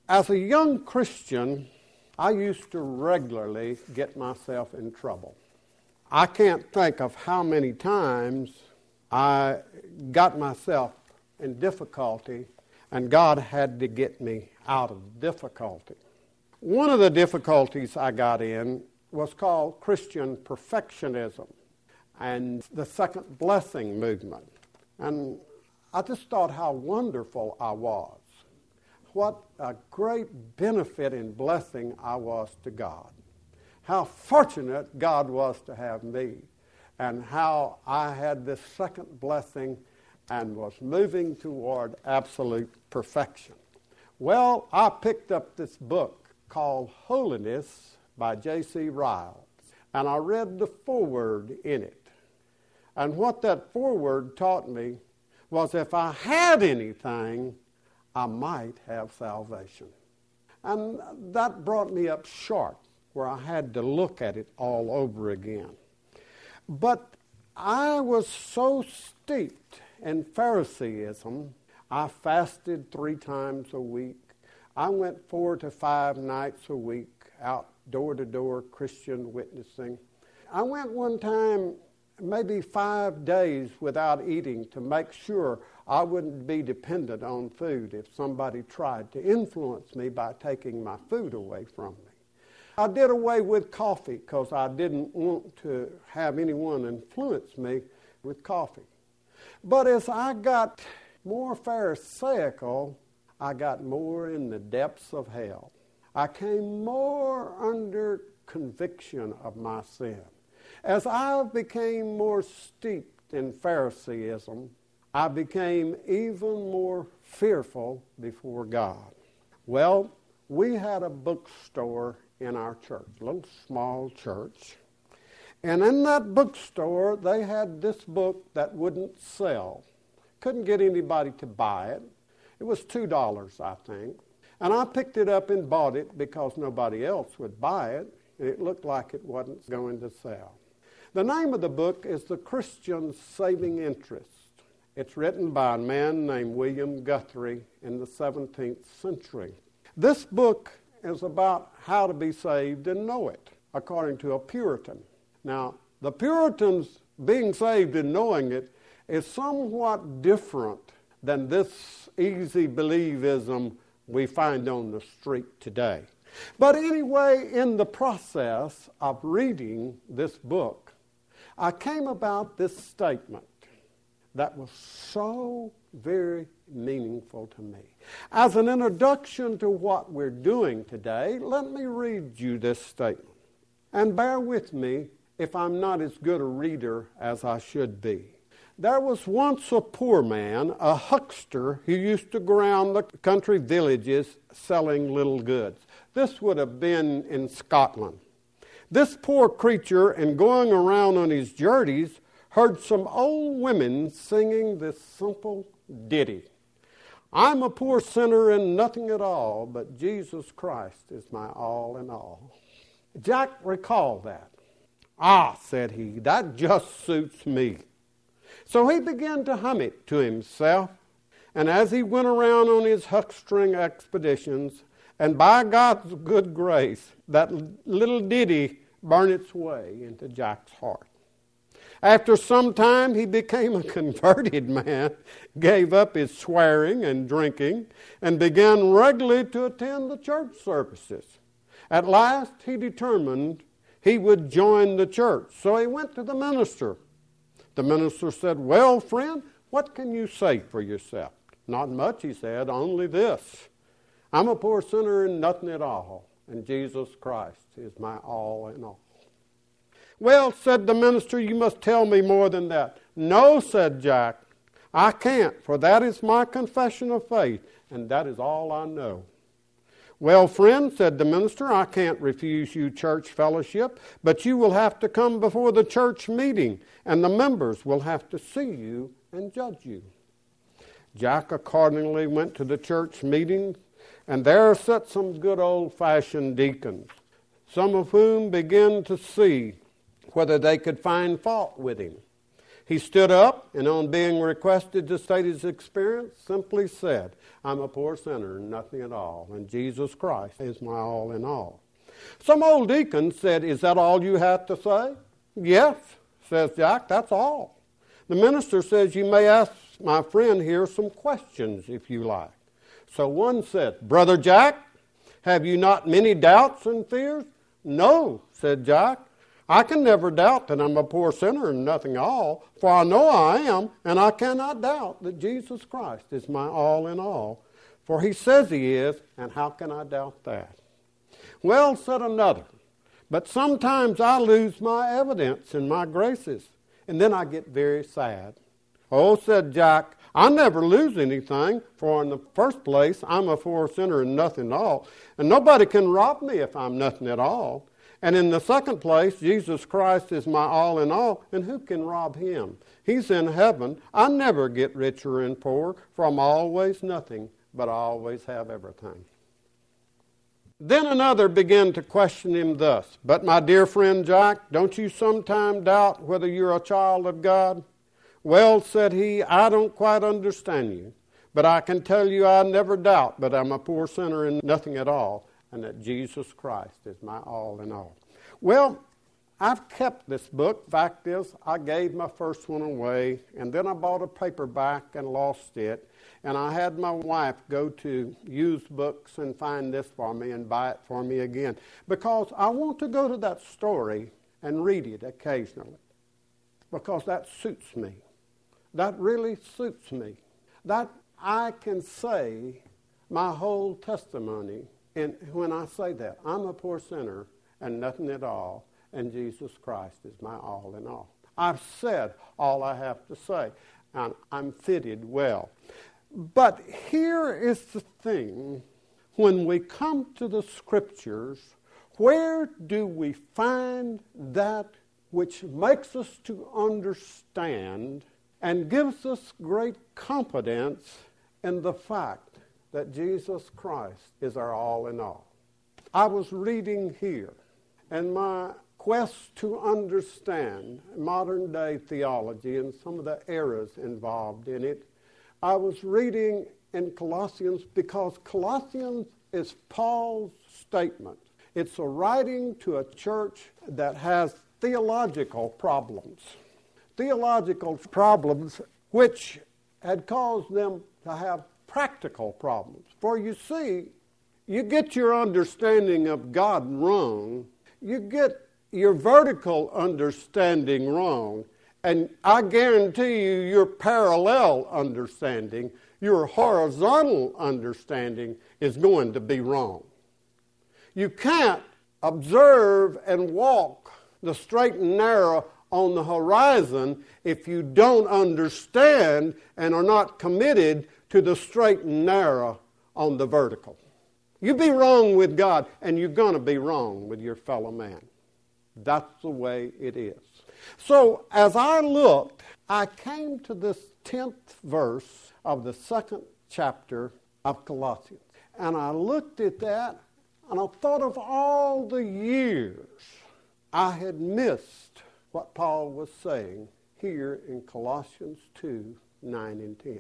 As a young Christian, I used to regularly get myself in trouble. I can't think of how many times I got myself in difficulty and God had to get me out of difficulty. One of the difficulties I got in was called Christian perfectionism and the second blessing movement. And I just thought how wonderful I was. What a great benefit and blessing I was to God. How fortunate God was to have me, and how I had this second blessing and was moving toward absolute perfection. Well, I picked up this book called Holiness by J.C. Ryle, and I read the foreword in it. And what that foreword taught me was if I had anything, I might have salvation. And that brought me up short, where I had to look at it all over again. But I was so steeped in Phariseeism, I fasted 3 times a week. I went 4 to 5 nights a week out door-to-door Christian witnessing. I went one time maybe 5 days without eating to make sure I wouldn't be dependent on food if somebody tried to influence me by taking my food away from me. I did away with coffee because I didn't want to have anyone influence me with coffee. But as I got more Pharisaical, I got more in the depths of hell. I came more under conviction of my sin. As I became more steeped in Phariseeism, I became even more fearful before God. Well, we had a bookstore in our church, a little small church. And in that bookstore, they had this book that wouldn't sell. Couldn't get anybody to buy it. It was $2, I think. And I picked it up and bought it because nobody else would buy it, and it looked like it wasn't going to sell. The name of the book is The Christian's Saving Interest. It's written by a man named William Guthrie in the 17th century. This book is about how to be saved and know it, according to a Puritan. Now, the Puritans being saved and knowing it is somewhat different than this easy believism we find on the street today. But anyway, in the process of reading this book, I came about this statement that was so very meaningful to me. As an introduction to what we're doing today, let me read you this statement. And bear with me if I'm not as good a reader as I should be. There was once a poor man, a huckster, who used to go around the country villages selling little goods. This would have been in Scotland. This poor creature, in going around on his journeys, heard some old women singing this simple ditty. I'm a poor sinner and nothing at all, but Jesus Christ is my all in all. Jack recalled that. Ah, said he, that just suits me. So he began to hum it to himself, and as he went around on his huckstering expeditions, and by God's good grace, that little ditty burned its way into Jack's heart. After some time, he became a converted man, gave up his swearing and drinking, and began regularly to attend the church services. At last, he determined he would join the church, so he went to the minister. The minister said, well, friend, what can you say for yourself? Not much, he said, only this. I'm a poor sinner and nothing at all, and Jesus Christ is my all in all. Well, said the minister, you must tell me more than that. No, said Jack, I can't, for that is my confession of faith, and that is all I know. Well, friend, said the minister, I can't refuse you church fellowship, but you will have to come before the church meeting, and the members will have to see you and judge you. Jack accordingly went to the church meeting, and there sat some good old-fashioned deacons, some of whom began to see whether they could find fault with him. He stood up and on being requested to state his experience, simply said, I'm a poor sinner and nothing at all, and Jesus Christ is my all in all. Some old deacon said, is that all you have to say? Yes, says Jack, that's all. The minister says, you may ask my friend here some questions if you like. So one said, Brother Jack, have you not many doubts and fears? No, said Jack. I can never doubt that I'm a poor sinner and nothing at all, for I know I am, and I cannot doubt that Jesus Christ is my all in all. For he says he is, and how can I doubt that? Well, said another, but sometimes I lose my evidence and my graces, and then I get very sad. Oh, said Jack, I never lose anything, for in the first place, I'm a poor sinner and nothing at all, and nobody can rob me if I'm nothing at all. And in the second place, Jesus Christ is my all in all, and who can rob him? He's in heaven. I never get richer and poorer, for I'm always nothing, but I always have everything. Then another began to question him thus, but my dear friend Jack, don't you sometime doubt whether you're a child of God? Well, said he, I don't quite understand you, but I can tell you I never doubt that I'm a poor sinner and nothing at all, and that Jesus Christ is my all in all. Well, I've kept this book. Fact is, I gave my first one away, and then I bought a paperback and lost it, and I had my wife go to used books and find this for me and buy it for me again, because I want to go to that story and read it occasionally, because that suits me. That really suits me. That I can say my whole testimony. And when I say that, I'm a poor sinner and nothing at all, and Jesus Christ is my all in all. I've said all I have to say, and I'm fitted well. But here is the thing. When we come to the Scriptures, where do we find that which makes us to understand and gives us great confidence in the fact that Jesus Christ is our all in all? I was reading here, and my quest to understand modern day theology and some of the errors involved in it, I was reading in Colossians, because Colossians is Paul's statement. It's a writing to a church that has theological problems. Theological problems which had caused them to have practical problems. For you see, you get your understanding of God wrong, you get your vertical understanding wrong, and I guarantee you your parallel understanding, your horizontal understanding is going to be wrong. You can't observe and walk the straight and narrow on the horizon if you don't understand and are not committed to the straight and narrow on the vertical. You be wrong with God, and you're going to be wrong with your fellow man. That's the way it is. So as I looked, I came to this 10th verse of the 2nd chapter of Colossians. And I looked at that, and I thought of all the years I had missed what Paul was saying here in Colossians 2, 9 and 10.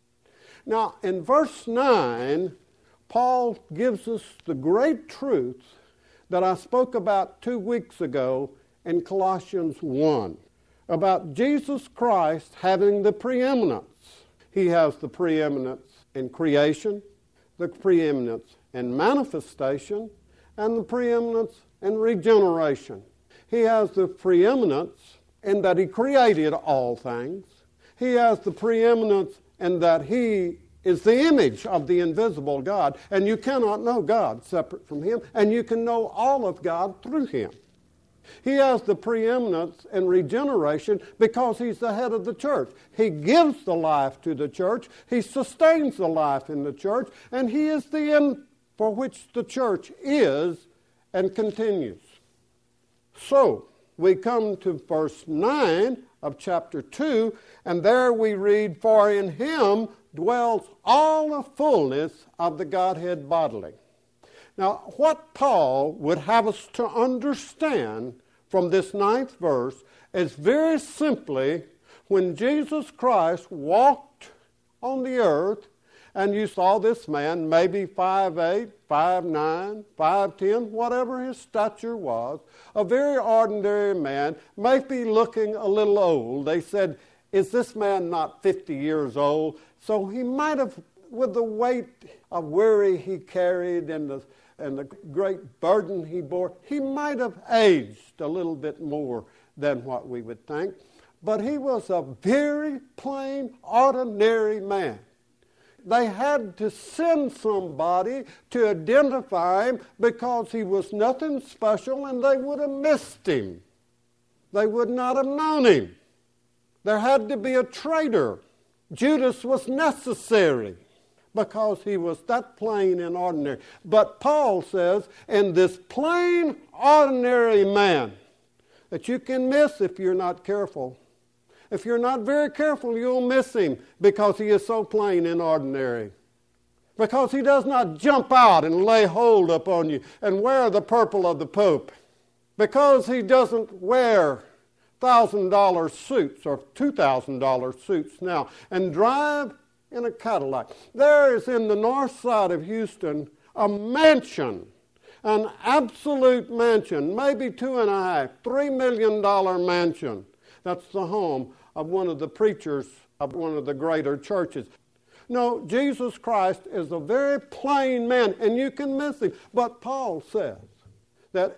Now, in verse 9, Paul gives us the great truth that I spoke about 2 weeks ago in Colossians 1, about Jesus Christ having the preeminence. He has the preeminence in creation, the preeminence in manifestation, and the preeminence in regeneration. He has the preeminence in that he created all things. He has the preeminence in that he is the image of the invisible God, and you cannot know God separate from him, and you can know all of God through him. He has the preeminence in regeneration because he's the head of the church. He gives the life to the church. He sustains the life in the church, and he is the end for which the church is and continues. So, we come to verse 9 of chapter 2, and there we read, for in him dwells all the fullness of the Godhead bodily. Now, what Paul would have us to understand from this 9th verse is very simply, when Jesus Christ walked on the earth, and you saw this man, maybe 5'8", 5'9", 5'10", whatever his stature was, a very ordinary man, maybe looking a little old. They said, is this man not 50 years old? So he might have, with the weight of worry he carried and the great burden he bore, he might have aged a little bit more than what we would think. But he was a very plain, ordinary man. They had to send somebody to identify him because he was nothing special, and they would have missed him. They would not have known him. There had to be a traitor. Judas was necessary because he was that plain and ordinary. But Paul says, in this plain, ordinary man that you can miss if you're not careful. If you're not very careful, you'll miss him because he is so plain and ordinary. Because he does not jump out and lay hold upon you and wear the purple of the Pope. Because he doesn't wear $1,000 suits or $2,000 suits now and drive in a Cadillac. There is in the north side of Houston a mansion, an absolute mansion, maybe $2.5, $3 million mansion. That's the home of one of the preachers of one of the greater churches. No, Jesus Christ is a very plain man, and you can miss him. But Paul says that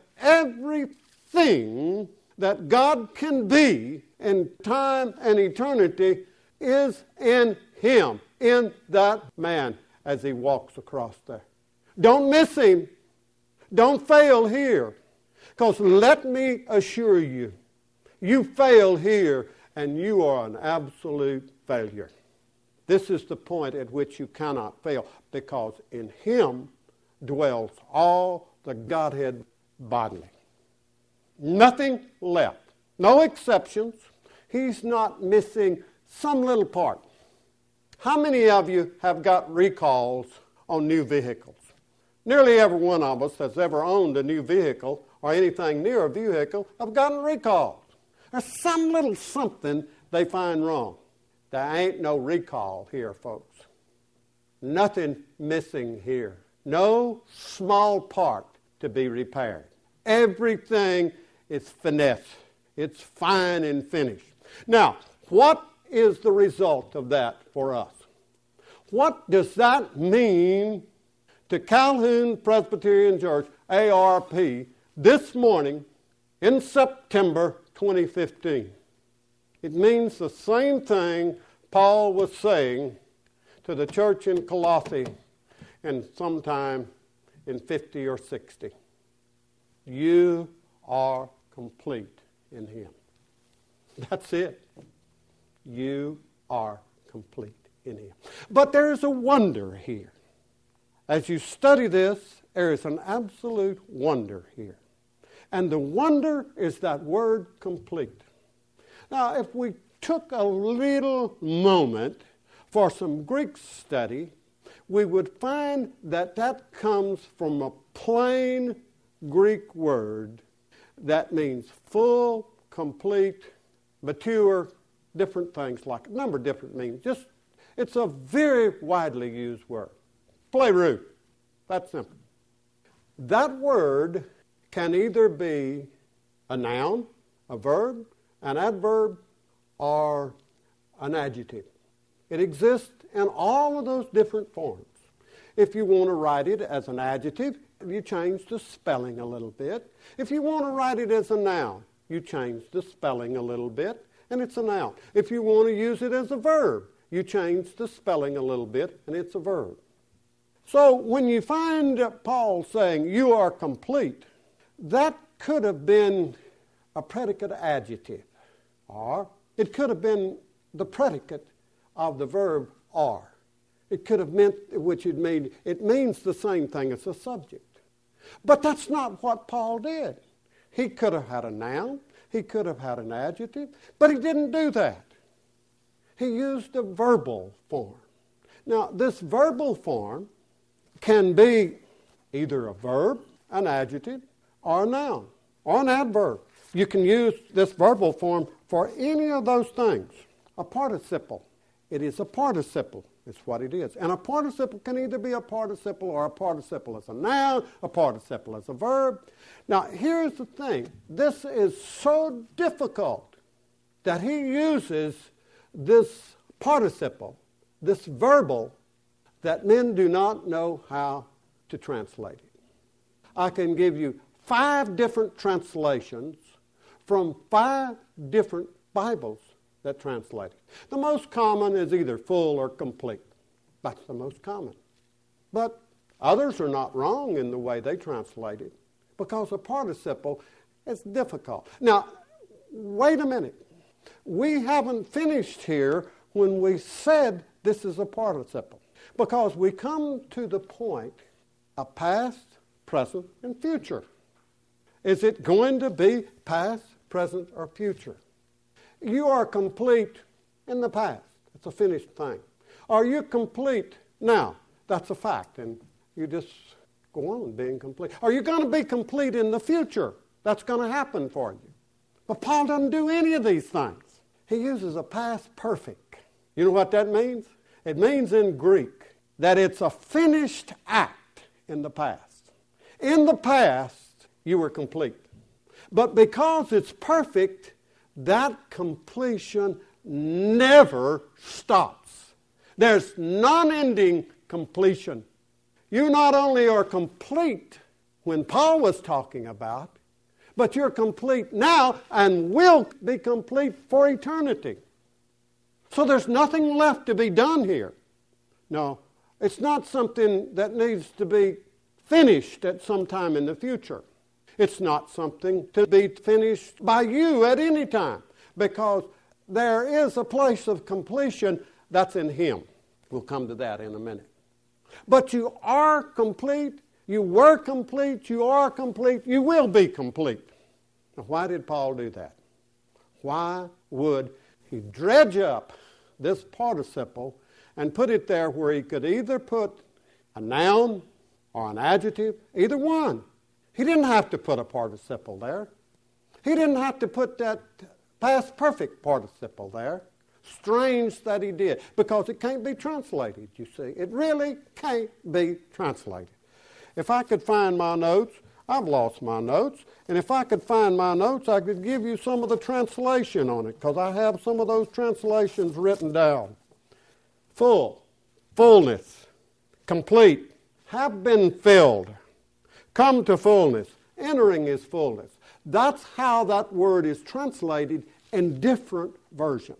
everything that God can be in time and eternity is in him, in that man, as he walks across there. Don't miss him. Don't fail here. Because let me assure you, you fail here, and you are an absolute failure. This is the point at which you cannot fail, because in him dwells all the Godhead bodily. Nothing left. No exceptions. He's not missing some little part. How many of you have got recalls on new vehicles? Nearly every one of us that's ever owned a new vehicle or anything near a vehicle have gotten recalls. There's some little something they find wrong. There ain't no recall here, folks. Nothing missing here. No small part to be repaired. Everything is finesse. It's fine and finished. Now, what is the result of that for us? What does that mean to Calhoun Presbyterian Church, ARP, this morning in September 2015? It means the same thing Paul was saying to the church in Colossae in sometime in 50 or 60. You are complete in him. That's it. You are complete in him. But there is a wonder here. As you study this, there is an absolute wonder here. And the wonder is that word complete. Now, if we took a little moment for some Greek study, we would find that that comes from a plain Greek word that means full, complete, mature, different things like a number of different meanings. It's a very widely used word. Pleroo. That's simple. That word can either be a noun, a verb, an adverb, or an adjective. It exists in all of those different forms. If you want to write it as an adjective, you change the spelling a little bit. If you want to write it as a noun, you change the spelling a little bit, and it's a noun. If you want to use it as a verb, you change the spelling a little bit, and it's a verb. So when you find Paul saying, you are complete, that could have been a predicate adjective, or it could have been the predicate of the verb are. It could have meant, it means the same thing as the subject. But that's not what Paul did. He could have had a noun, he could have had an adjective, but he didn't do that. He used a verbal form. Now, this verbal form can be either a verb, an adjective, or a noun, or an adverb. You can use this verbal form for any of those things. a participle. It is a participle. It's what it is. And a participle can either be a participle or a participle as a noun, a participle as a verb. Now, here's the thing. This is so difficult that he uses this participle, this verbal, that men do not know how to translate it. I can give you 5 different translations from 5 different Bibles that translate it. The most common is either full or complete. That's the most common. But others are not wrong in the way they translate it, because a participle is difficult. Now, wait a minute. We haven't finished here when we said this is a participle, because we come to the point of past, present, and future. Is it going to be past, present, or future? You are complete in the past. It's a finished thing. Are you complete now? That's a fact, and you just go on being complete. Are you going to be complete in the future? That's going to happen for you. But Paul doesn't do any of these things. He uses a past perfect. You know what that means? It means in Greek that it's a finished act in the past. In the past, you were complete. But because it's perfect, that completion never stops. There's non-ending completion. You not only are complete when Paul was talking about, but you're complete now and will be complete for eternity. So there's nothing left to be done here. No, it's not something that needs to be finished at some time in the future. It's not something to be finished by you at any time, because there is a place of completion that's in Him. We'll come to that in a minute. But you are complete, you were complete, you are complete, you will be complete. Now, why did Paul do that? Why would he dredge up this participle and put it there where he could either put a noun or an adjective, either one? He didn't have to put a participle there. He didn't have to put that past perfect participle there. Strange that he did, because it can't be translated, you see. It really can't be translated. If I could find my notes, I've lost my notes, and if I could find my notes, I could give you some of the translation on it, because I have some of those translations written down. Full, fullness, complete, have been filled, come to fullness, entering His fullness. That's how that word is translated in different versions.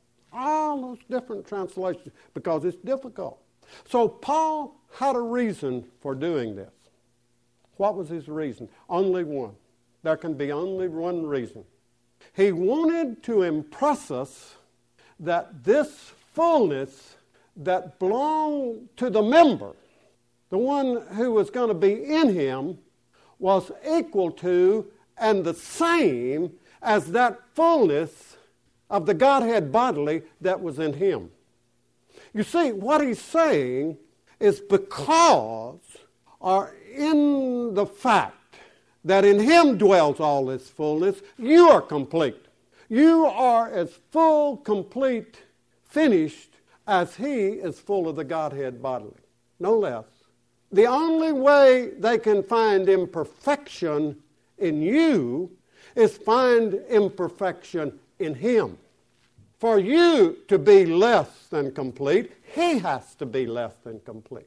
All those different translations, because it's difficult. So Paul had a reason for doing this. What was his reason? Only one. There can be only one reason. He wanted to impress us that this fullness that belonged to the member, the one who was going to be in him, was equal to and the same as that fullness of the Godhead bodily that was in him. You see, what he's saying is because, or in the fact that in him dwells all this fullness, you are complete. You are as full, complete, finished as he is full of the Godhead bodily. No less. The only way they can find imperfection in you is find imperfection in him. For you to be less than complete, he has to be less than complete.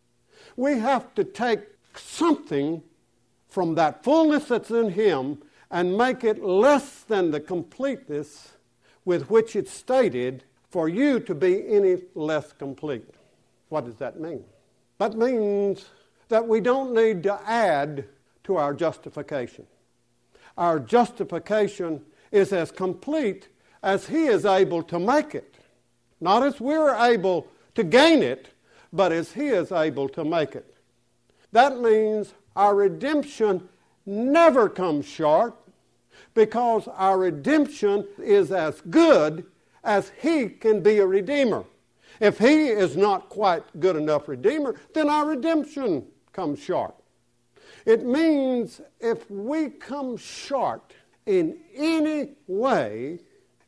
We have to take something from that fullness that's in him and make it less than the completeness with which it's stated for you to be any less complete. What does that mean? That means that we don't need to add to our justification. Our justification is as complete as he is able to make it. Not as we're able to gain it, but as he is able to make it. That means our redemption never comes short, because our redemption is as good as he can be a redeemer. If he is not quite good enough redeemer, then our redemption comes short. It means if we come short in any way,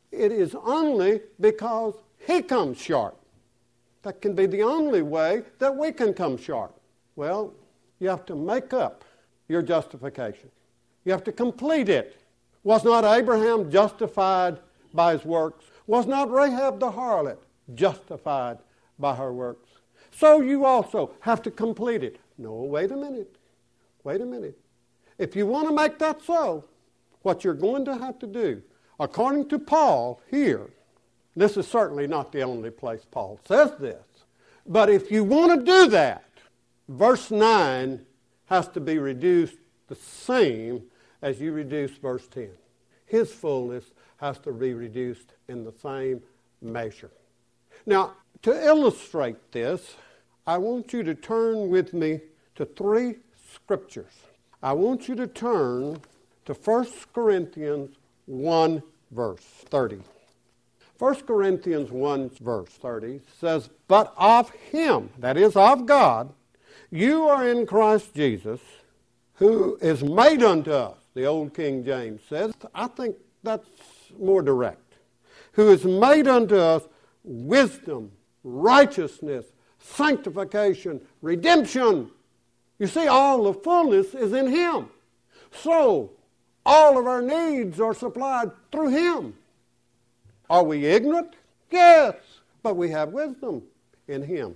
it is only because he comes short. That can be the only way that we can come short. Well, you have to make up your justification. You have to complete it. Was not Abraham justified by his works? Was not Rahab the harlot justified by her works? So you also have to complete it. No, wait a minute. Wait a minute. If you want to make that so, what you're going to have to do, according to Paul here, this is certainly not the only place Paul says this, but if you want to do that, verse 9 has to be reduced the same as you reduce verse 10. His fullness has to be reduced in the same measure. Now, to illustrate this, I want you to turn with me to 3 scriptures. I want you to turn to 1 Corinthians 1, verse 30. 1 Corinthians 1, verse 30 says, "But of him," that is, of God, "you are in Christ Jesus, who is made unto us," the old King James says. I think that's more direct. "Who is made unto us wisdom, righteousness, sanctification, redemption." You see, all the fullness is in him. So, all of our needs are supplied through him. Are we ignorant? Yes, but we have wisdom in him.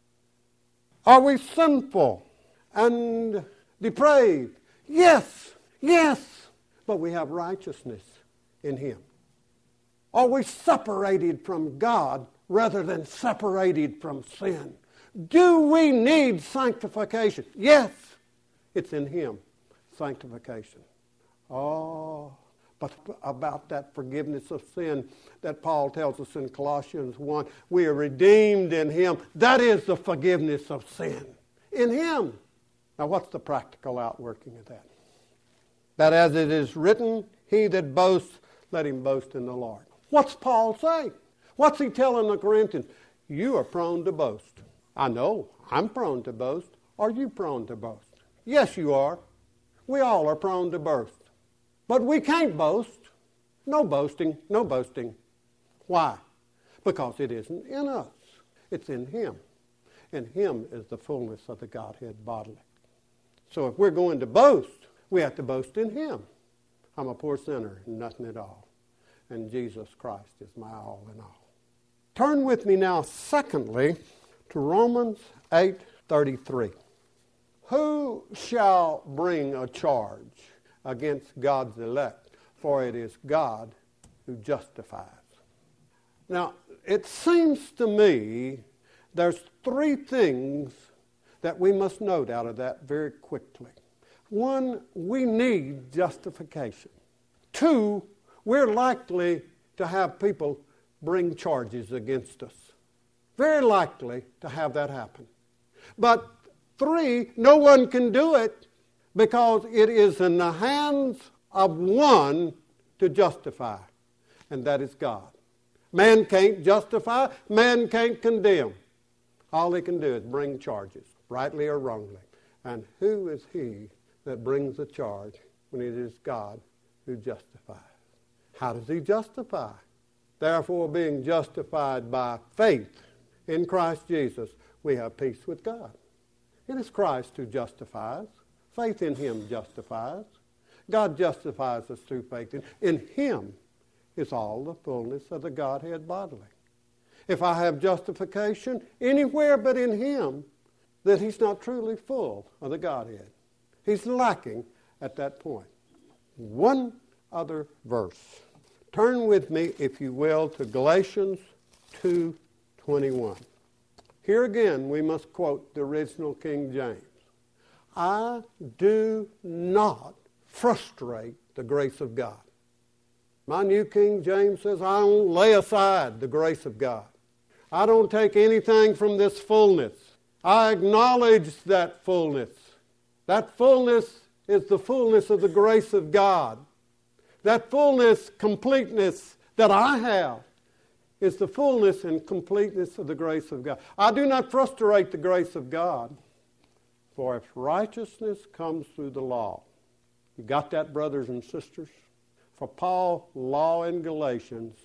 Are we sinful and depraved? Yes, yes, but we have righteousness in him. Are we separated from God rather than separated from sin? Do we need sanctification? Yes, it's in him, sanctification. Oh, but about that forgiveness of sin that Paul tells us in Colossians 1, we are redeemed in him. That is the forgiveness of sin, in him. Now, what's the practical outworking of that? That as it is written, he that boasts, let him boast in the Lord. What's Paul say? What's he telling the Corinthians? You are prone to boast. I know, I'm prone to boast. Are you prone to boast? Yes, you are. We all are prone to boast. But we can't boast. No boasting, no boasting. Why? Because it isn't in us. It's in him. In him is the fullness of the Godhead bodily. So if we're going to boast, we have to boast in him. I'm a poor sinner, nothing at all. And Jesus Christ is my all in all. Turn with me now, secondly, to Romans 8:33. Who shall bring a charge against God's elect? For it is God who justifies. Now, it seems to me there's 3 things that we must note out of that very quickly. 1, we need justification. 2, we're likely to have people bring charges against us. Very likely to have that happen. But 3, no one can do it because it is in the hands of one to justify, and that is God. Man can't justify, man can't condemn. All he can do is bring charges, rightly or wrongly. And who is he that brings a charge when it is God who justifies? How does he justify? Therefore, being justified by faith in Christ Jesus, we have peace with God. It is Christ who justifies. Faith in him justifies. God justifies us through faith. In him is all the fullness of the Godhead bodily. If I have justification anywhere but in him, then he's not truly full of the Godhead. He's lacking at that point. One other verse. Turn with me, if you will, to Galatians 2:21. Here again, we must quote the original King James. I do not frustrate the grace of God. My New King James says, I don't lay aside the grace of God. I don't take anything from this fullness. I acknowledge that fullness. That fullness is the fullness of the grace of God. That fullness, completeness that I have is the fullness and completeness of the grace of God. I do not frustrate the grace of God, for if righteousness comes through the law, you got that, brothers and sisters? For Paul, law in Galatians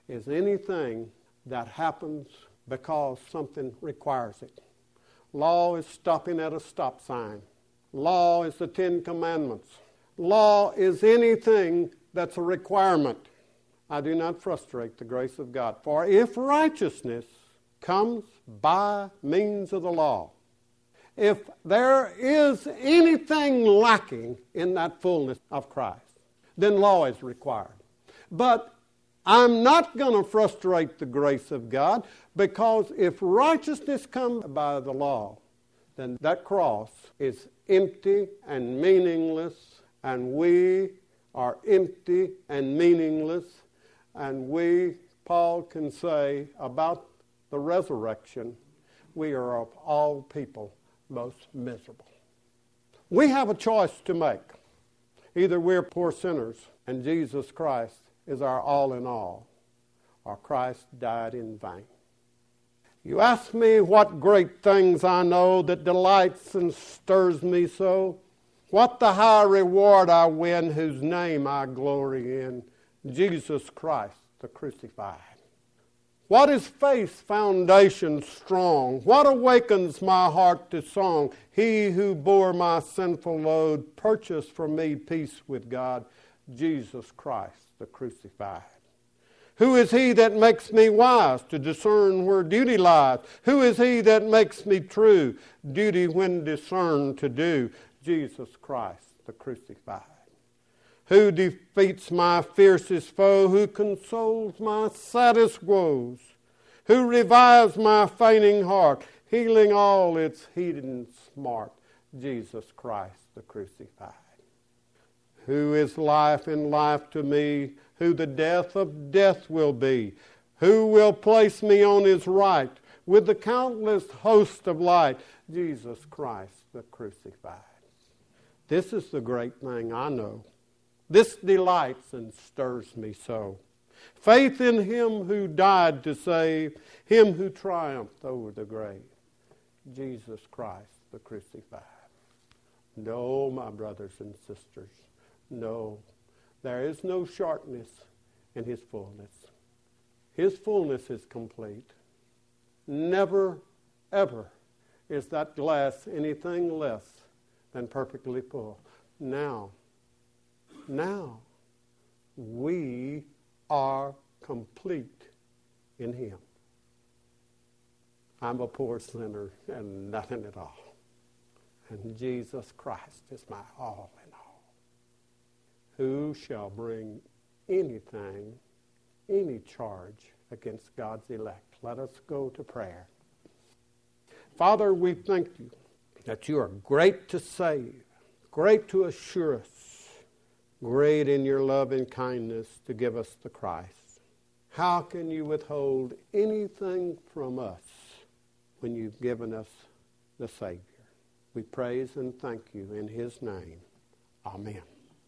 is anything that happens because something requires it. Law is stopping at a stop sign. Law is the Ten Commandments. Law is anything that's a requirement. I do not frustrate the grace of God. For if righteousness comes by means of the law, if there is anything lacking in that fullness of Christ, then law is required. But I'm not going to frustrate the grace of God, because if righteousness comes by the law, then that cross is empty and meaningless, and we are empty and meaningless, and we, Paul can say about the resurrection, we are of all people most miserable. We have a choice to make. Either we're poor sinners and Jesus Christ is our all in all, or Christ died in vain. You ask me what great things I know that delights and stirs me so, what the high reward I win, whose name I glory in, Jesus Christ the crucified. What is faith's foundation strong? What awakens my heart to song? He who bore my sinful load purchased for me peace with God, Jesus Christ the crucified. Who is he that makes me wise to discern where duty lies? Who is he that makes me true, duty when discerned to do? Jesus Christ the crucified. Who defeats my fiercest foe? Who consoles my saddest woes? Who revives my fainting heart, healing all its heated smart? Jesus Christ the crucified. Who is life in life to me? Who the death of death will be? Who will place me on his right with the countless host of light? Jesus Christ the crucified. This is the great thing I know. This delights and stirs me so. Faith in him who died to save, him who triumphed over the grave. Jesus Christ the crucified. No, my brothers and sisters, no. There is no shortness in his fullness. His fullness is complete. Never, ever is that glass anything less than perfectly full. Now, we are complete in him. I'm a poor sinner and nothing at all. And Jesus Christ is my all in all. Who shall bring anything, any charge against God's elect? Let us go to prayer. Father, we thank you that you are great to save, great to assure us, great in your love and kindness to give us the Christ. How can you withhold anything from us when you've given us the Savior? We praise and thank you in his name. Amen.